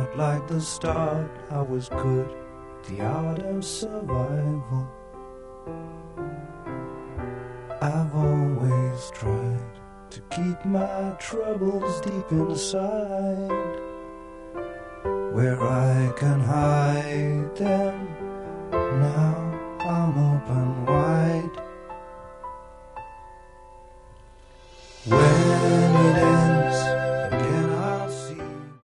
not like the start. I was good, the art of survival. I've always tried to keep my troubles deep inside, where I can hide them. Now I'm open